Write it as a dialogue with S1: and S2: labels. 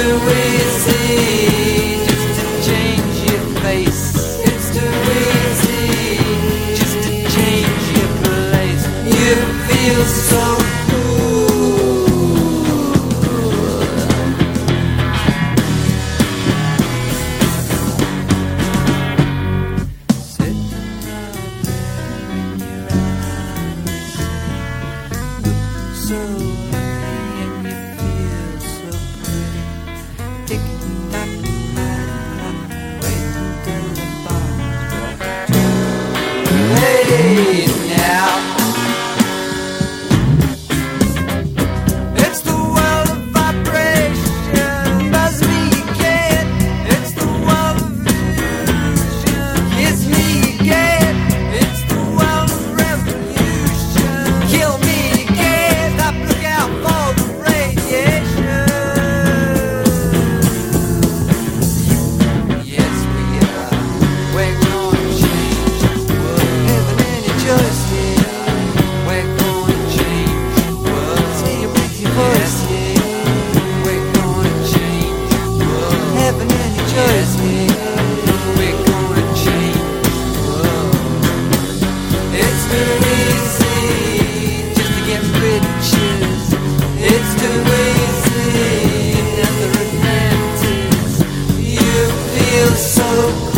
S1: too easy just to change your face. It's too easy just to change your place. You feel so so lucky and you feel so pretty. Tick-tock, wait until the bomb's right. Hey now, it's the world of vibration. Buzz me again. It's the world of illusion. Kiss me again. It's the world of revolution. Kill me. Look out for the radiation. Yes, we are. We're gonna change the world. Heaven and rejoice, yeah. We're gonna change the world. Say it with your voice, yeah. We're gonna change the world. Heaven and rejoice, yeah. We're gonna change the world. It's too easy just to get rich. It's too easy, another advantage. You feel so